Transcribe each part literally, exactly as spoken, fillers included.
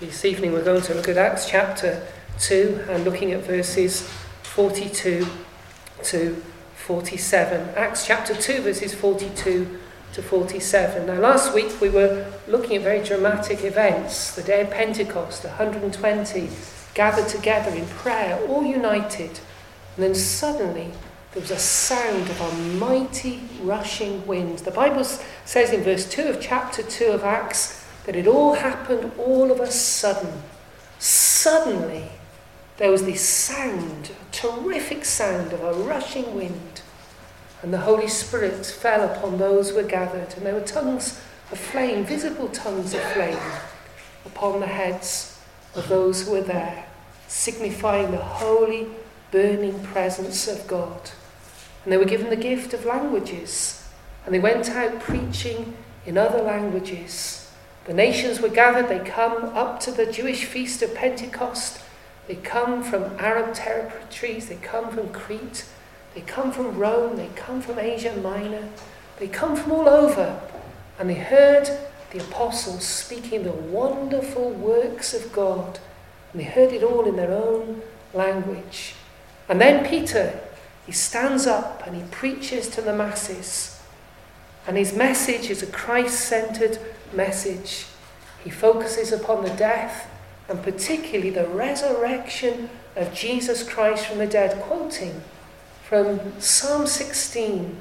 This evening we're going to look at Acts chapter two and looking at verses forty-two to forty-seven. Acts chapter two verses forty-two to forty-seven. Now last week we were looking at very dramatic events. The day of Pentecost, one hundred twenty gathered together in prayer, all united. And then suddenly there was a sound of a mighty rushing wind. The Bible says in verse two of chapter two of Acts that it all happened all of a sudden. Suddenly, there was this sound, a terrific sound of a rushing wind. And the Holy Spirit fell upon those who were gathered. And there were tongues of flame, visible tongues of flame, upon the heads of those who were there, signifying the holy, burning presence of God. And they were given the gift of languages. And they went out preaching in other languages. The nations were gathered. They come up to the Jewish feast of Pentecost. They come from Arab territories. They come from Crete. They come from Rome. They come from Asia Minor. They come from all over. And they heard the apostles speaking the wonderful works of God. And they heard it all in their own language. And then Peter, he stands up and he preaches to the masses. And his message is a Christ-centered message. He focuses upon the death and particularly the resurrection of Jesus Christ from the dead, quoting from Psalm sixteen.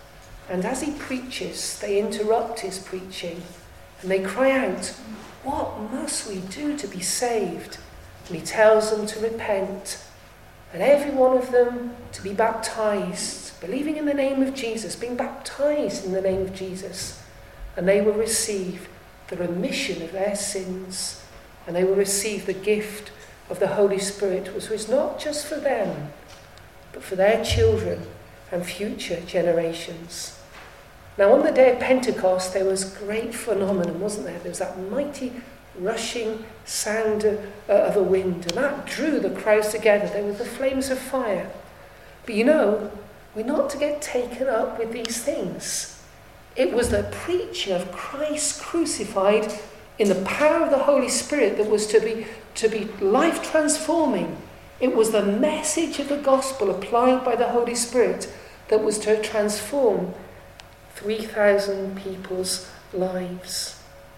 And as he preaches, they interrupt his preaching and they cry out, "What must we do to be saved?" And he tells them to repent, and every one of them to be baptized, believing in the name of Jesus, being baptized in the name of Jesus. And they will receive the remission of their sins, and they will receive the gift of the Holy Spirit, which was not just for them, but for their children and future generations. Now on the day of Pentecost, there was great phenomenon, wasn't there? There was that mighty rushing sound of, uh, of a wind, and that drew the crowds together. There were the flames of fire. But you know, we're not to get taken up with these things. It was the preaching of Christ crucified in the power of the Holy Spirit that was to be, to be life-transforming. It was the message of the gospel applied by the Holy Spirit that was to transform three thousand people's lives.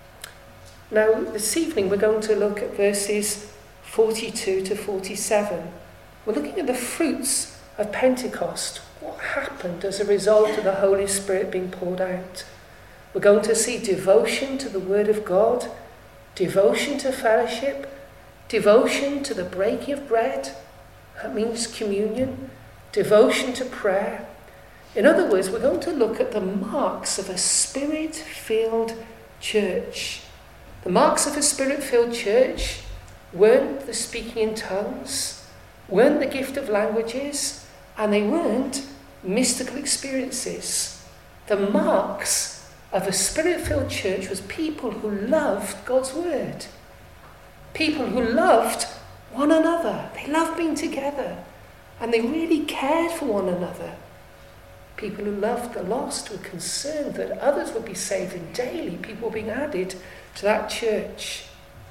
Now, this evening we're going to look at verses forty-two to forty-seven. We're looking at the fruits of Pentecost. What happened as a result of the Holy Spirit being poured out? We're going to see devotion to the Word of God, devotion to fellowship, devotion to the breaking of bread, that means communion, devotion to prayer. In other words, we're going to look at the marks of a Spirit-filled church. The marks of a Spirit-filled church weren't the speaking in tongues, weren't the gift of languages, and they weren't mystical experiences. The marks of a Spirit-filled church was people who loved God's word. People who loved one another. They loved being together. And they really cared for one another. People who loved the lost, were concerned that others would be saved, and daily people being added to that church.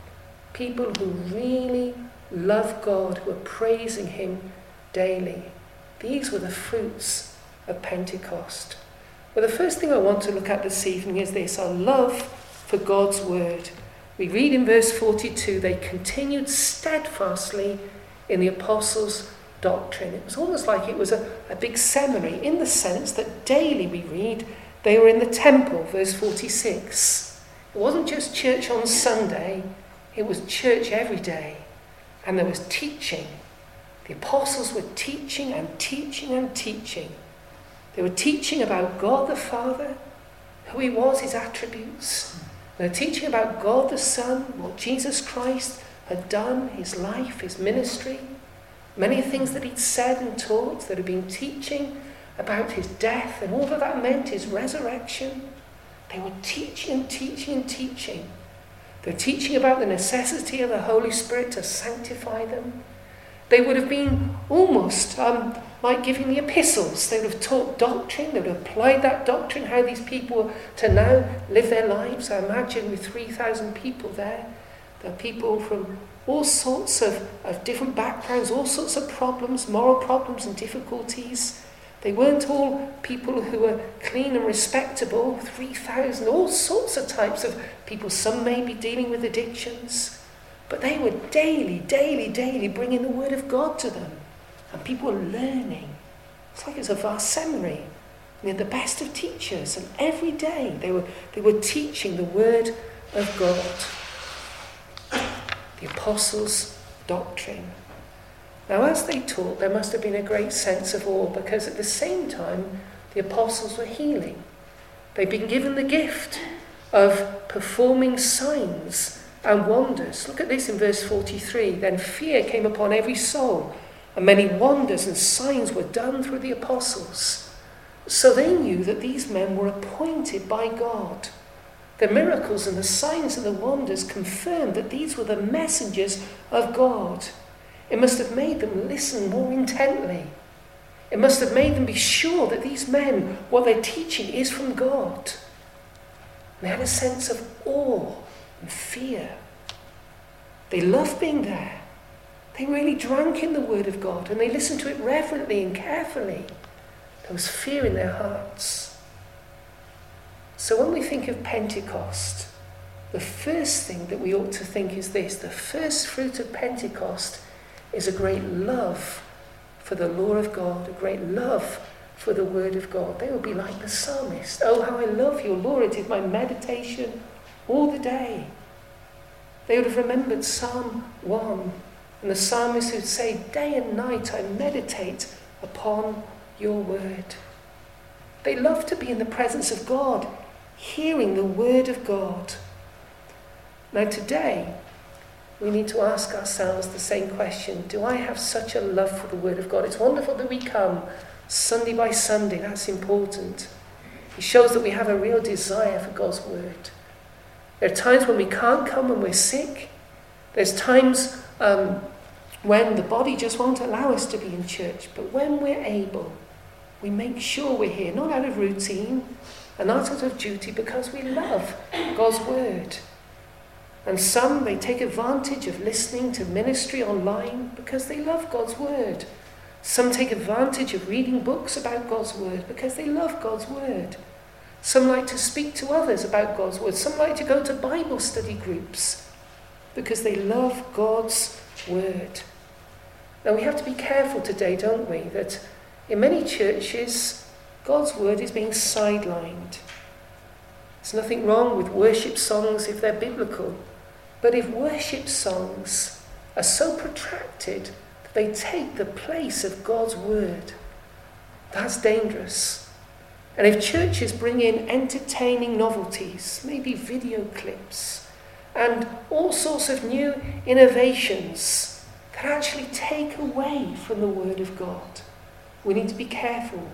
People who really loved God, who were praising him daily. These were the fruits of Pentecost. Well, the first thing I want to look at this evening is this, our love for God's word. We read in verse forty-two, they continued steadfastly in the apostles' doctrine. It was almost like it was a, a big seminary, in the sense that daily we read they were in the temple, verse forty-six. It wasn't just church on Sunday, it was church every day. And there was teaching. The apostles were teaching and teaching and teaching. They were teaching about God the Father, who he was, his attributes. They were teaching about God the Son, what Jesus Christ had done, his life, his ministry. Many things that he'd said and taught, that had been teaching about his death, and all that that meant, his resurrection. They were teaching and teaching and teaching. They were teaching about the necessity of the Holy Spirit to sanctify them. They would have been almost um, like giving the epistles. They would have taught doctrine. They would have applied that doctrine, how these people were to now live their lives. I imagine with three thousand people there. There are people from all sorts of, of different backgrounds, all sorts of problems, moral problems and difficulties. They weren't all people who were clean and respectable, three thousand, all sorts of types of people. Some may be dealing with addictions, but they were daily, daily, daily bringing the word of God to them. And people were learning. It's like it was a vast seminary. They had the best of teachers, and every day they were, they were teaching the word of God. The apostles' doctrine. Now, as they taught, there must have been a great sense of awe, because at the same time, the apostles were healing. They'd been given the gift of performing signs and wonders. Look at this in verse forty-three. Then fear came upon every soul, and many wonders and signs were done through the apostles. So they knew that these men were appointed by God. The miracles and the signs and the wonders confirmed that these were the messengers of God. It must have made them listen more intently. It must have made them be sure that these men, what they're teaching, is from God. They had a sense of awe and fear. They loved being there. They really drank in the word of God, and they listened to it reverently and carefully. There was fear in their hearts. So when we think of Pentecost, the first thing that we ought to think is this: the first fruit of Pentecost is a great love for the law of God, a great love for the word of God. They will be like the psalmist. Oh, how I love your law. It is my meditation all the day. They would have remembered Psalm one, and the psalmist would say, day and night I meditate upon your word. They love to be in the presence of God, hearing the word of God. Now today, we need to ask ourselves the same question. Do I have such a love for the word of God? It's wonderful that we come Sunday by Sunday. That's important. It shows that we have a real desire for God's word. There are times when we can't come when we're sick. There's times um, when the body just won't allow us to be in church. But when we're able, we make sure we're here, not out of routine and not out of duty, because we love God's word. And some, they take advantage of listening to ministry online because they love God's word. Some take advantage of reading books about God's word because they love God's word. Some like to speak to others about God's word. Some like to go to Bible study groups because they love God's word. Now we have to be careful today, don't we, that in many churches, God's word is being sidelined. There's nothing wrong with worship songs if they're biblical. But if worship songs are so protracted that they take the place of God's word, that's dangerous. And if churches bring in entertaining novelties, maybe video clips, and all sorts of new innovations that actually take away from the word of God, we need to be careful.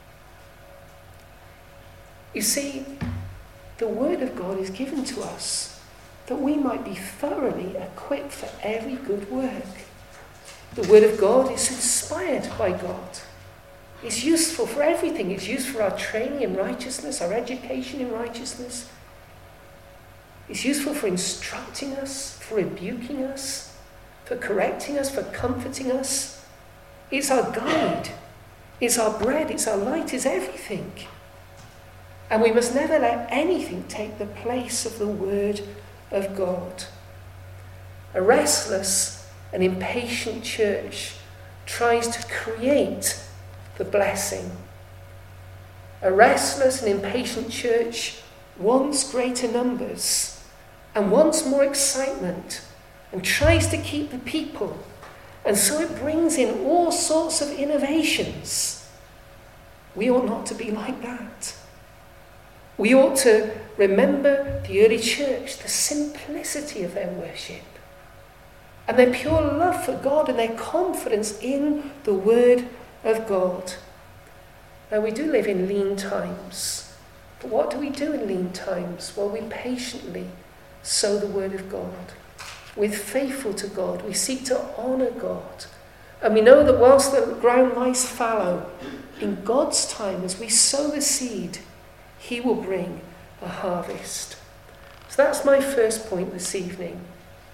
You see, the word of God is given to us that we might be thoroughly equipped for every good work. The word of God is inspired by God. It's useful for everything. It's used for our training in righteousness, our education in righteousness. It's useful for instructing us, for rebuking us, for correcting us, for comforting us. It's our guide. It's our bread. It's our light. It's everything. And we must never let anything take the place of the word of God. A restless and impatient church tries to create the blessing. A restless and impatient church wants greater numbers and wants more excitement and tries to keep the people. And so it brings in all sorts of innovations. We ought not to be like that. We ought to remember the early church, the simplicity of their worship, and their pure love for God and their confidence in the word of God. Now, we do live in lean times, but what do we do in lean times? Well, we patiently sow the word of God. We're faithful to God. We seek to honour God. And we know that whilst the ground lies fallow, in God's time, as we sow the seed, He will bring a harvest. So that's my first point this evening.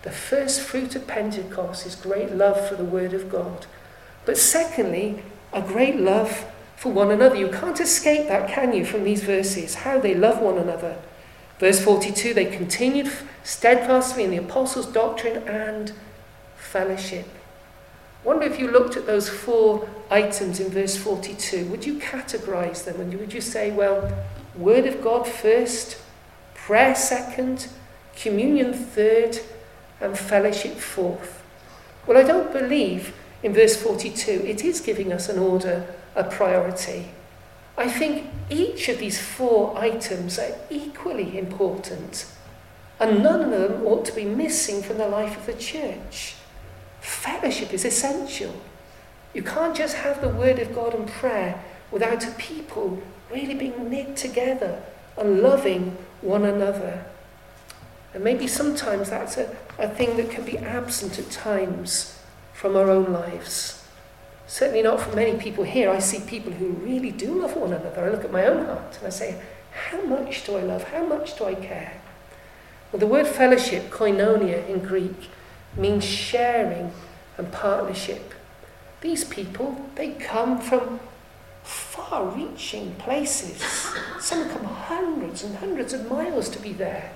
The first fruit of Pentecost is great love for the word of God. But secondly, a great love for one another. You can't escape that, can you, from these verses, how they love one another. Verse forty-two, they continued steadfastly in the apostles' doctrine and fellowship. I wonder if you looked at those four items in verse forty-two, would you categorize them? And would you say, well, word of God first, prayer second, communion third, and fellowship fourth? Well, I don't believe in verse forty-two it is giving us an order, a priority. I think each of these four items are equally important, and none of them ought to be missing from the life of the church. Fellowship is essential. You can't just have the word of God and prayer without a people really being knit together and loving one another. And maybe sometimes that's a, a thing that can be absent at times from our own lives. Certainly not from many people here. I see people who really do love one another. I look at my own heart and I say, how much do I love? How much do I care? Well, the word fellowship, koinonia in Greek, means sharing and partnership. These people, they come from far-reaching places. Some come hundreds and hundreds of miles to be there.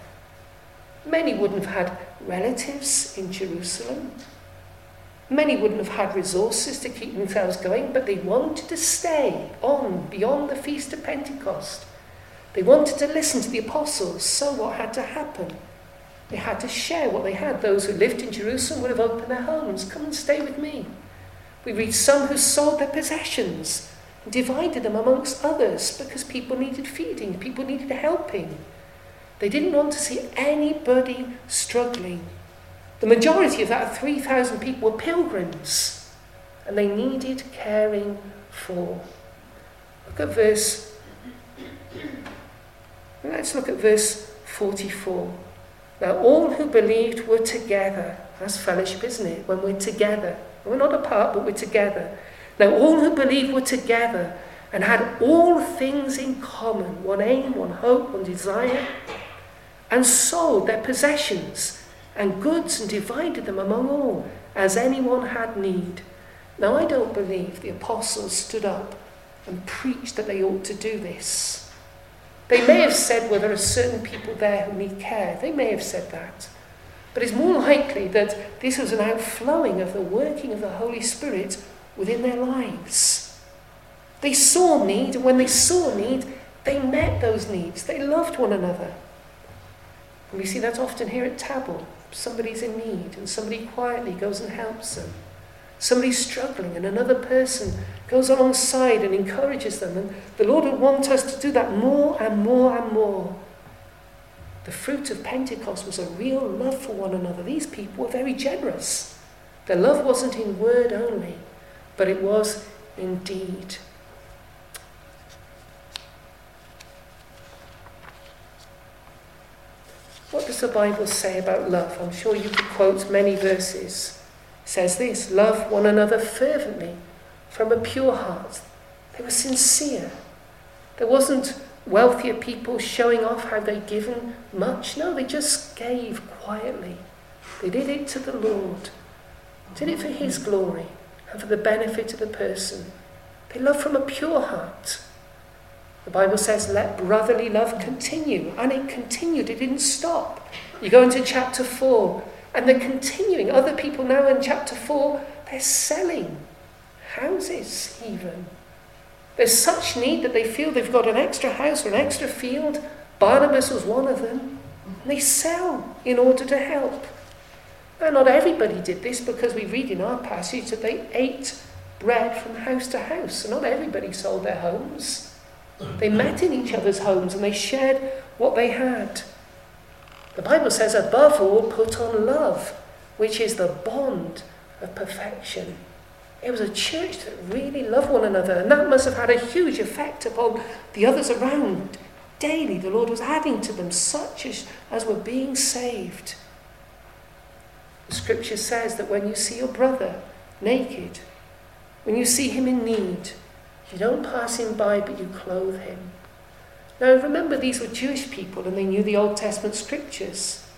Many wouldn't have had relatives in Jerusalem. Many wouldn't have had resources to keep themselves going, but they wanted to stay on beyond the Feast of Pentecost. They wanted to listen to the apostles, so what had to happen? They had to share what they had. Those who lived in Jerusalem would have opened their homes. Come and stay with me. We read some who sold their possessions and divided them amongst others because people needed feeding, people needed helping. They didn't want to see anybody struggling. The majority of that three thousand people were pilgrims, and they needed caring for. Look at verse, let's look at verse forty-four. Now all who believed were together. That's fellowship, isn't it? When we're together. We're not apart, but we're together. Now all who believed were together and had all things in common, one aim, one hope, one desire, and sold their possessions and goods and divided them among all, as anyone had need. Now I don't believe the apostles stood up and preached that they ought to do this. They may have said, well, there are certain people there who need care. They may have said that. But it's more likely that this was an outflowing of the working of the Holy Spirit within their lives. They saw need, and when they saw need, they met those needs. They loved one another. And we see that often here at Tabor. Somebody's in need, and somebody quietly goes and helps them. Somebody's struggling, and another person goes alongside and encourages them. And the Lord would want us to do that more and more and more. The fruit of Pentecost was a real love for one another. These people were very generous. Their love wasn't in word only, but it was in deed. What does the Bible say about love? I'm sure you could quote many verses. It says this: love one another fervently from a pure heart. They were sincere. There wasn't wealthier people showing off how they'd given much. No, they just gave quietly. They did it to the Lord. Did it for his glory and for the benefit of the person. They loved from a pure heart. The Bible says, let brotherly love continue. And it continued. It didn't stop. You go into chapter four, and they're continuing. Other people now in chapter four, they're selling houses even. There's such need that they feel they've got an extra house or an extra field. Barnabas was one of them. And they sell in order to help. Now, not everybody did this, because we read in our passage that they ate bread from house to house. So not everybody sold their homes. They met in each other's homes and they shared what they had. The Bible says, above all, put on love, which is the bond of perfection. It was a church that really loved one another, and that must have had a huge effect upon the others around. Daily, the Lord was adding to them such as, as were being saved. The scripture says that when you see your brother naked, when you see him in need, you don't pass him by, but you clothe him. Now remember, these were Jewish people and they knew the Old Testament scriptures.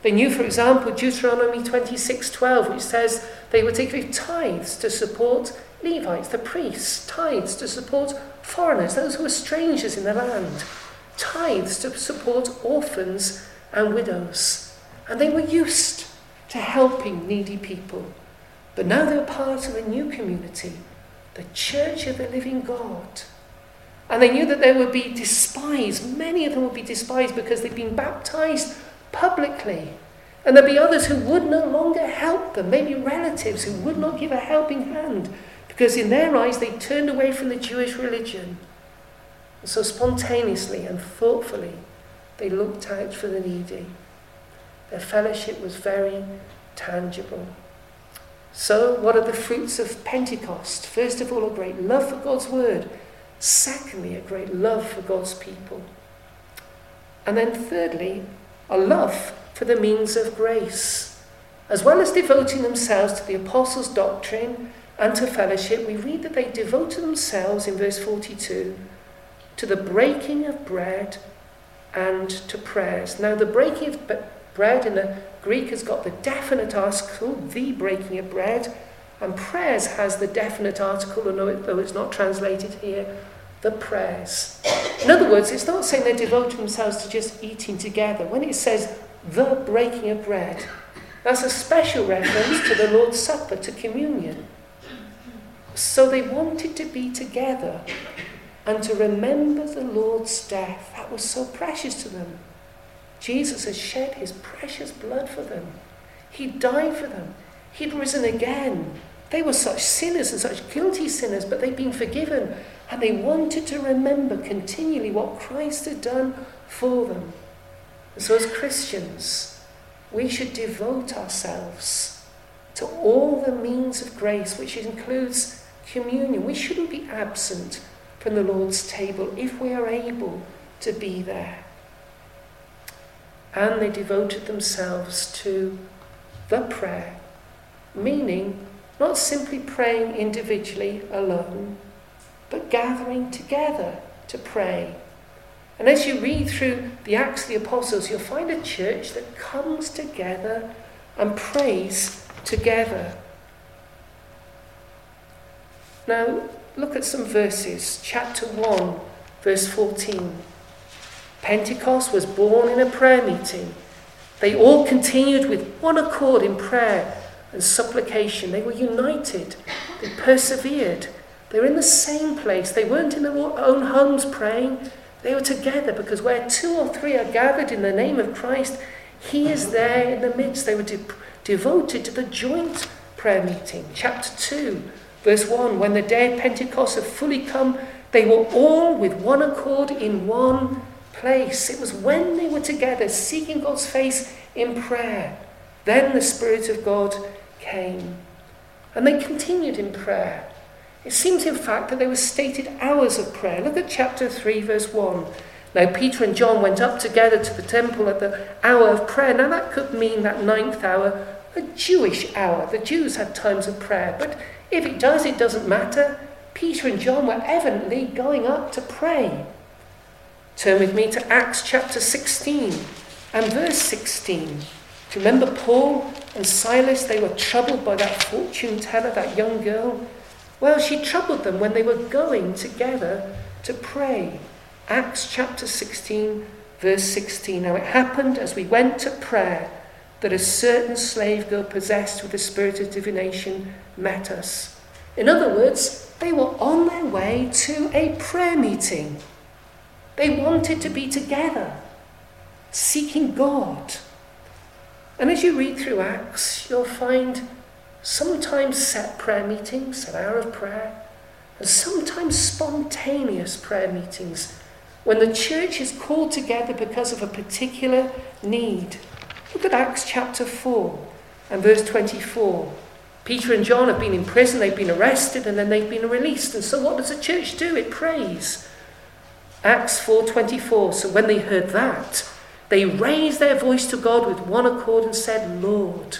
They knew, for example, Deuteronomy twenty-six twelve, which says they were to give tithes to support Levites, the priests, tithes to support foreigners, those who were strangers in the land, tithes to support orphans and widows. And they were used to helping needy people. But now they were part of a new community, the Church of the Living God. And they knew that they would be despised. Many of them would be despised because they'd been baptized publicly. And there'd be others who would no longer help them, maybe relatives who would not give a helping hand, because in their eyes they turned away from the Jewish religion. And so spontaneously and thoughtfully, they looked out for the needy. Their fellowship was very tangible. So, what are the fruits of Pentecost? First of all, a great love for God's word. Secondly, a great love for God's people. And then thirdly, a love for the means of grace. As well as devoting themselves to the apostles' doctrine and to fellowship, we read that they devoted themselves, in verse forty-two, to the breaking of bread and to prayers. Now, the breaking of bread in the Greek has got the definite article, the breaking of bread, and prayers has the definite article, although it's not translated here, the prayers. In other words, it's not saying they devote themselves to just eating together. When it says the breaking of bread, that's a special reference to the Lord's Supper, to communion. So they wanted to be together and to remember the Lord's death. That was so precious to them. Jesus had shed his precious blood for them. He died for them. He'd risen again. They were such sinners and such guilty sinners, but they'd been forgiven. And they wanted to remember continually what Christ had done for them. And so as Christians, we should devote ourselves to all the means of grace, which includes communion. We shouldn't be absent from the Lord's table if we are able to be there. And they devoted themselves to the prayer, meaning not simply praying individually alone, but gathering together to pray. And as you read through the Acts of the Apostles, you'll find a church that comes together and prays together. Now, look at some verses. Chapter one, verse fourteen. Pentecost was born in a prayer meeting. They all continued with one accord in prayer and supplication. They were united. They persevered. They were in the same place. They weren't in their own homes praying. They were together, because where two or three are gathered in the name of Christ, he is there in the midst. They were de- devoted to the joint prayer meeting. Chapter two, verse one. When the day of Pentecost had fully come, they were all with one accord in one place. It was when they were together seeking God's face in prayer, then the Spirit of God came. And they continued in prayer. It seems in fact that there were stated hours of prayer. Look at chapter three, verse one. Now Peter and John went up together to the temple at the hour of prayer. Now that could mean that ninth hour, a Jewish hour. The Jews had times of prayer. But if it does, it doesn't matter. Peter and John were evidently going up to pray. Turn with me to Acts chapter sixteen and verse sixteen. Do you remember Paul and Silas? They were troubled by that fortune teller, that young girl. Well, she troubled them when they were going together to pray. Acts chapter sixteen, verse sixteen. Now it happened as we went to prayer that a certain slave girl possessed with the spirit of divination met us. In other words, they were on their way to a prayer meeting. They wanted to be together, seeking God. And as you read through Acts, you'll find sometimes set prayer meetings, an hour of prayer, and sometimes spontaneous prayer meetings when the church is called together because of a particular need. Look at Acts chapter four and verse twenty-four. Peter and John have been in prison, they've been arrested, and then they've been released. And so what does the church do? It prays. Acts four twenty-four. So when they heard that, they raised their voice to God with one accord and said, Lord.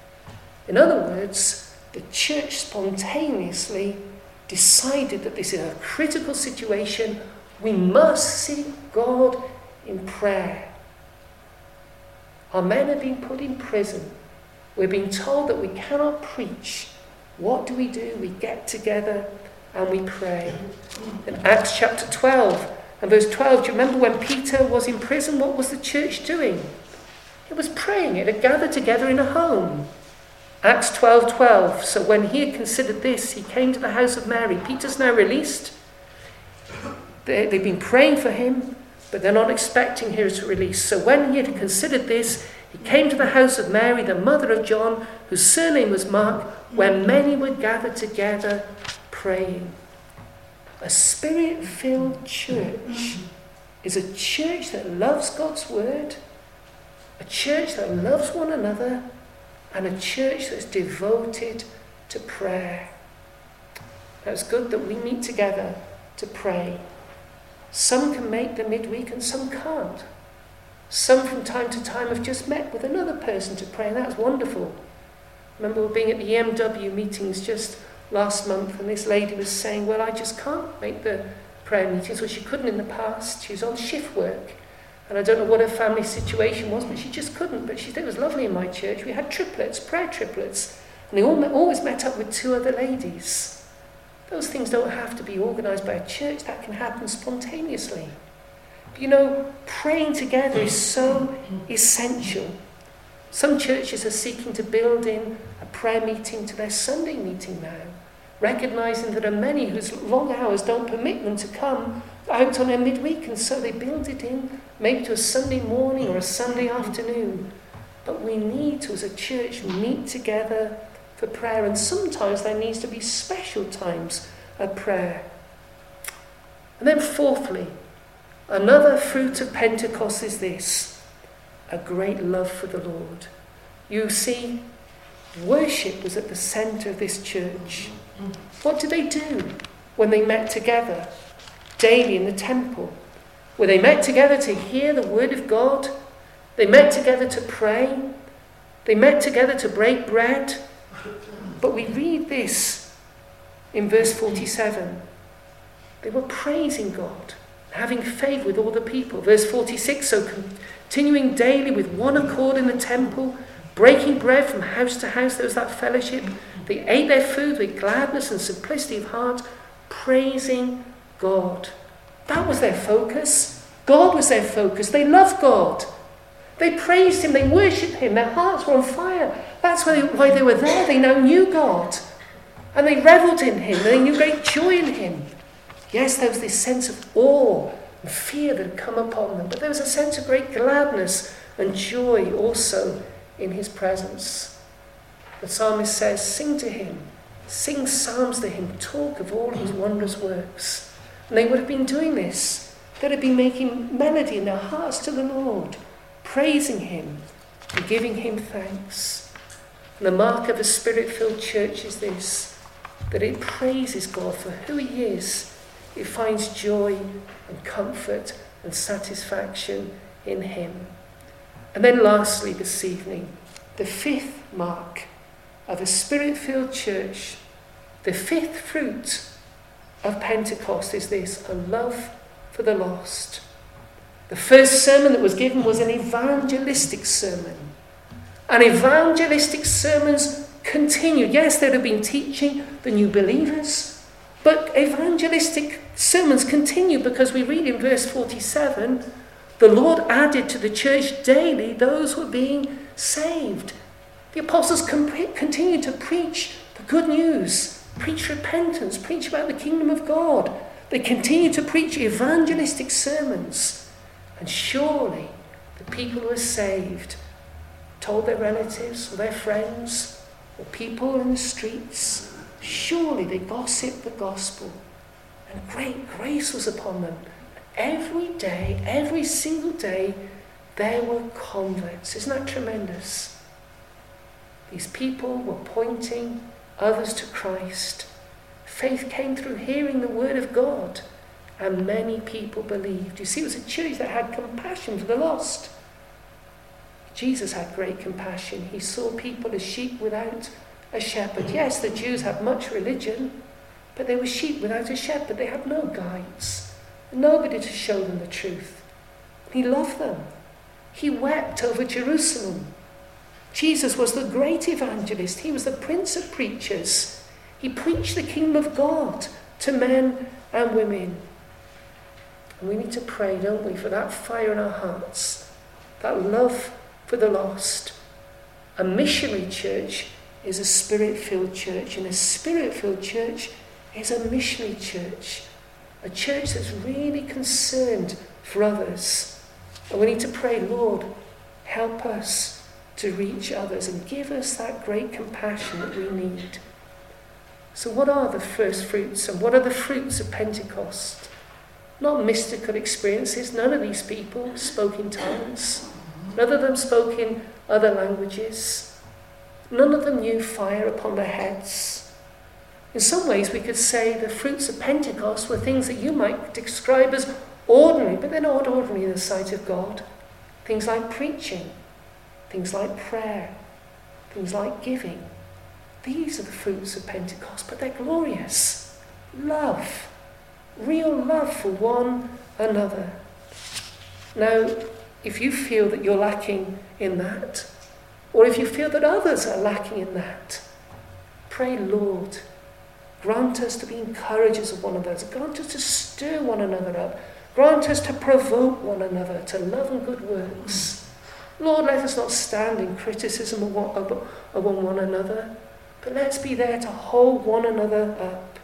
In other words, the church spontaneously decided that this is a critical situation. We must seek God in prayer. Our men have been put in prison. We're being told that we cannot preach. What do we do? We get together and we pray. In Acts chapter twelve and verse twelve, do you remember when Peter was in prison? What was the church doing? It was praying. It had gathered together in a home. Acts twelve twelve. So when he had considered this, he came to the house of Mary. Peter's now released. They, they've been praying for him, but they're not expecting his release. So when he had considered this, he came to the house of Mary, the mother of John, whose surname was Mark, where many were gathered together praying. A spirit-filled church is a church that loves God's word, a church that loves one another, and a church that's devoted to prayer. Now, it's good that we meet together to pray. Some can make the midweek and some can't. Some from time to time have just met with another person to pray, and that's wonderful. I remember being at the E M W meetings just last month, and this lady was saying, well, I just can't make the prayer meetings. Well, she couldn't in the past. She was on shift work. And I don't know what her family situation was, but she just couldn't. But she said it was lovely in my church. We had triplets, prayer triplets. And they all met, always met up with two other ladies. Those things don't have to be organised by a church. That can happen spontaneously. But you know, praying together is so essential. Some churches are seeking to build in a prayer meeting to their Sunday meeting now, recognising that there are many whose long hours don't permit them to come out on a midweek, and so they build it in, maybe to a Sunday morning or a Sunday afternoon. But we need to, as a church, meet together for prayer, and sometimes there needs to be special times of prayer. And then fourthly, another fruit of Pentecost is this: a great love for the Lord. You see, worship was at the centre of this church. What did they do when they met together daily in the temple? Well, they met together to hear the word of God. They met together to pray. They met together to break bread. But we read this in verse forty-seven. They were praising God, having favour with all the people. Verse forty-six, so continuing daily with one accord in the temple, breaking bread from house to house, there was that fellowship. They ate their food with gladness and simplicity of heart, praising God. That was their focus. God was their focus. They loved God. They praised him. They worshipped him. Their hearts were on fire. That's why they, why they were there. They now knew God. And they revelled in him. They knew great joy in him. Yes, there was this sense of awe and fear that had come upon them. But there was a sense of great gladness and joy also in his presence. The psalmist says, sing to him. Sing psalms to him. Talk of all his wondrous works. And they would have been doing this. They'd have been making melody in their hearts to the Lord, praising him and giving him thanks. And the mark of a spirit-filled church is this, that it praises God for who he is. It finds joy and comfort and satisfaction in him. And then lastly this evening, the fifth mark of a spirit-filled church, the fifth fruit of Pentecost is this: a love for the lost. The first sermon that was given was an evangelistic sermon. And evangelistic sermons continued. Yes, there had been teaching the new believers, but evangelistic sermons continue, because we read in verse forty-seven, the Lord added to the church daily those who were being saved. The apostles continued to preach the good news, preach repentance, preach about the kingdom of God. They continued to preach evangelistic sermons. And surely the people who were saved told their relatives or their friends or people in the streets. Surely they gossiped the gospel. And great grace was upon them. Every day, every single day, there were converts. Isn't that tremendous? These people were pointing others to Christ. Faith came through hearing the word of God, and many people believed. You see, it was a church that had compassion for the lost. Jesus had great compassion. He saw people as sheep without a shepherd. Yes, the Jews had much religion, but they were sheep without a shepherd. They had no guides, nobody to show them the truth. He loved them. He wept over Jerusalem. Jesus was the great evangelist. He was the prince of preachers. He preached the kingdom of God to men and women. And we need to pray, don't we, for that fire in our hearts, that love for the lost. A missionary church is a spirit-filled church, and a spirit-filled church is a missionary church. A church that's really concerned for others. And we need to pray, Lord, help us to reach others and give us that great compassion that we need. So what are the first fruits, and what are the fruits of Pentecost? Not mystical experiences. None of these people spoke in tongues. None of them spoke in other languages. None of them knew fire upon their heads. In some ways we could say the fruits of Pentecost were things that you might describe as ordinary, but they're not ordinary in the sight of God. Things like preaching, things like prayer, things like giving. These are the fruits of Pentecost, but they're glorious. Love, real love for one another. Now, if you feel that you're lacking in that, or if you feel that others are lacking in that, pray, Lord, grant us to be encouragers of one another, grant us to stir one another up, grant us to provoke one another to love and good works. Lord, let us not stand in criticism of one, of, of one another, but let's be there to hold one another up.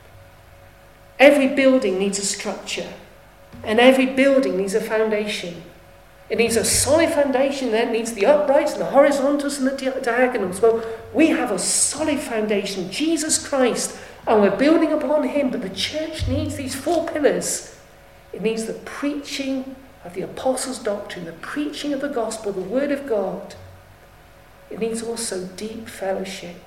Every building needs a structure, and every building needs a foundation. It needs a solid foundation, then it needs the uprights and the horizontals and the di- diagonals. Well, we have a solid foundation, Jesus Christ, and we're building upon him, but the church needs these four pillars. It needs the preaching of the apostles' doctrine, the preaching of the gospel, the word of God. It needs also deep fellowship.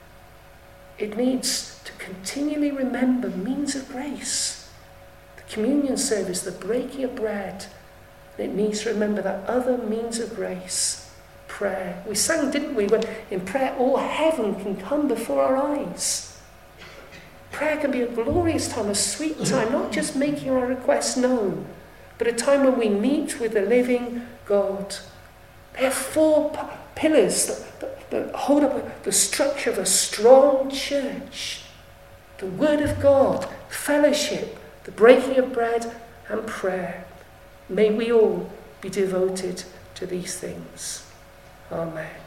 It needs to continually remember means of grace, the communion service, the breaking of bread. And it needs to remember that other means of grace, prayer. We sang, didn't we, when in prayer all heaven can come before our eyes. Prayer can be a glorious time, a sweet time, not just making our requests known, but a time when we meet with the living God. There are four p- pillars that, that, that hold up the structure of a strong church. The word of God, fellowship, the breaking of bread, and prayer. May we all be devoted to these things. Amen.